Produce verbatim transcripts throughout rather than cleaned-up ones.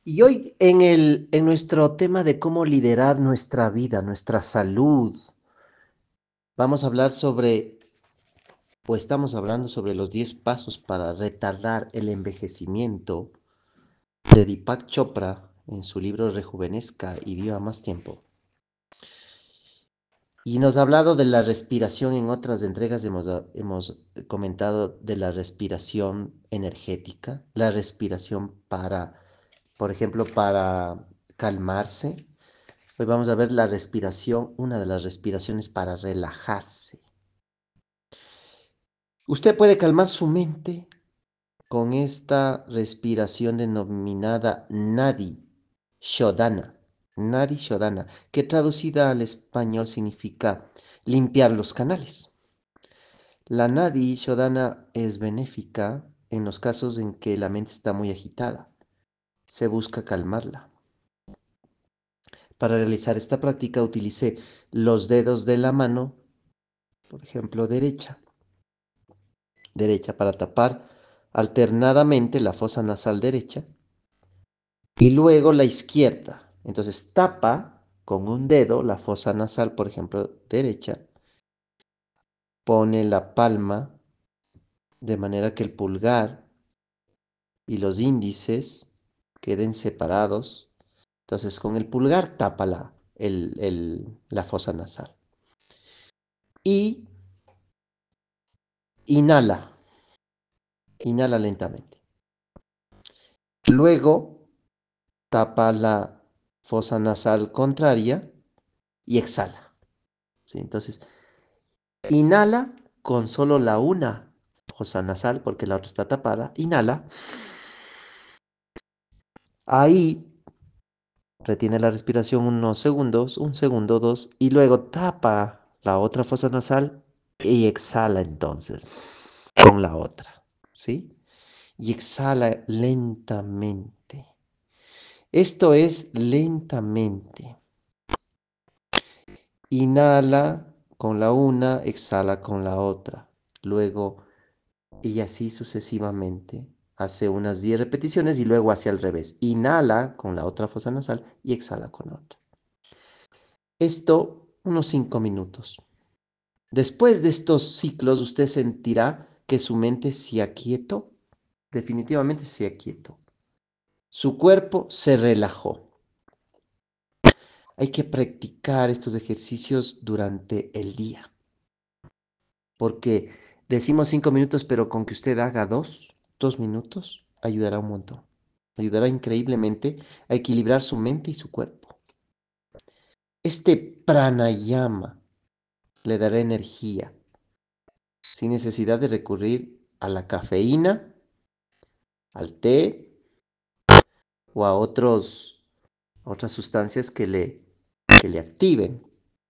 Y hoy en el, en nuestro tema de cómo liderar nuestra vida, nuestra salud, vamos a hablar sobre, o estamos hablando sobre los diez pasos para retardar el envejecimiento de Deepak Chopra en su libro Rejuvenezca y viva más tiempo. Y nos ha hablado de la respiración en otras entregas, hemos, hemos comentado de la respiración energética, la respiración para, por ejemplo, para calmarse. Hoy vamos a ver la respiración, una de las respiraciones para relajarse. Usted puede calmar su mente con esta respiración denominada Nadi Shodhana. Nadi Shodhana, que traducida al español significa limpiar los canales. La Nadi Shodhana es benéfica en los casos en que la mente está muy agitada. Se busca calmarla. Para realizar esta práctica utilicé los dedos de la mano, por ejemplo, derecha, derecha para tapar alternadamente la fosa nasal derecha y luego la izquierda. Entonces tapa con un dedo la fosa nasal, por ejemplo, derecha, pone la palma de manera que el pulgar y los índices queden separados. Entonces con el pulgar tapa la, el, el, la fosa nasal. Y inhala, inhala lentamente. Luego tapa la fosa nasal contraria y exhala. ¿Sí? Entonces, inhala con solo la una fosa nasal, porque la otra está tapada. Inhala. Ahí retiene la respiración unos segundos, un segundo, dos, y luego tapa la otra fosa nasal y exhala entonces con la otra. ¿Sí? Y exhala lentamente. Esto es lentamente. Inhala con la una, exhala con la otra. Luego, y así sucesivamente. Hace unas diez repeticiones y luego hacia el revés. Inhala con la otra fosa nasal y exhala con la otra. Esto unos cinco minutos. Después de estos ciclos, usted sentirá que su mente se aquietó. Definitivamente se aquietó. Su cuerpo se relajó. Hay que practicar estos ejercicios durante el día. Porque decimos cinco minutos, pero con que usted haga dos, dos minutos, ayudará un montón. Ayudará increíblemente a equilibrar su mente y su cuerpo. Este pranayama le dará energía, sin necesidad de recurrir a la cafeína, al té o a otros, otras sustancias que le, que le activen.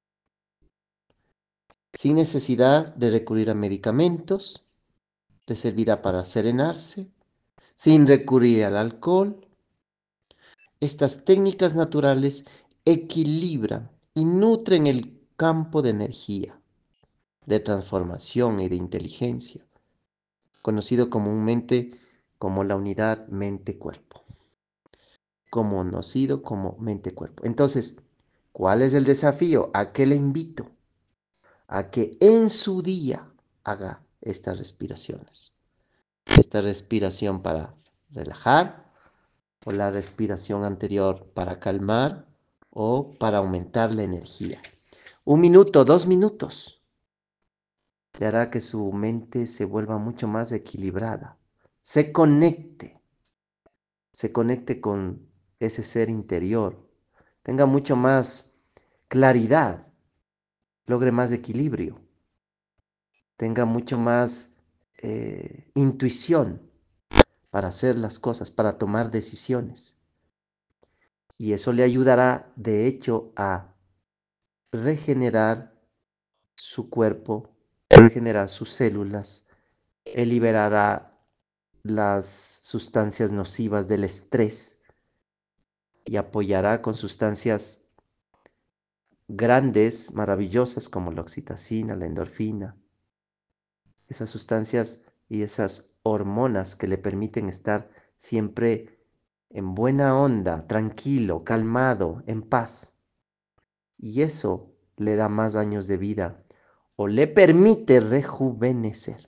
Sin necesidad de recurrir a medicamentos, le servirá para serenarse, sin recurrir al alcohol. Estas técnicas naturales equilibran y nutren el campo de energía, de transformación y de inteligencia, conocido comúnmente como la unidad mente-cuerpo, conocido como mente-cuerpo. Entonces, ¿cuál es el desafío? ¿A qué le invito? A que en su día haga estas respiraciones. Esta respiración para relajar, o la respiración anterior para calmar o para aumentar la energía. Un minuto, dos minutos, le hará que su mente se vuelva mucho más equilibrada, se conecte, se conecte con ese ser interior, tenga mucho más claridad, logre más equilibrio, tenga mucho más eh, intuición para hacer las cosas, para tomar decisiones. Y eso le ayudará, de hecho, a regenerar su cuerpo, regenerar sus células, él liberará las sustancias nocivas del estrés y apoyará con sustancias grandes, maravillosas como la oxitocina, la endorfina, esas sustancias y esas hormonas que le permiten estar siempre en buena onda, tranquilo, calmado, en paz. Y eso le da más años de vida o le permite rejuvenecer,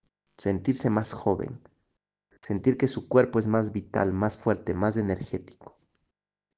sentirse más joven, sentir que su cuerpo es más vital, más fuerte, más energético.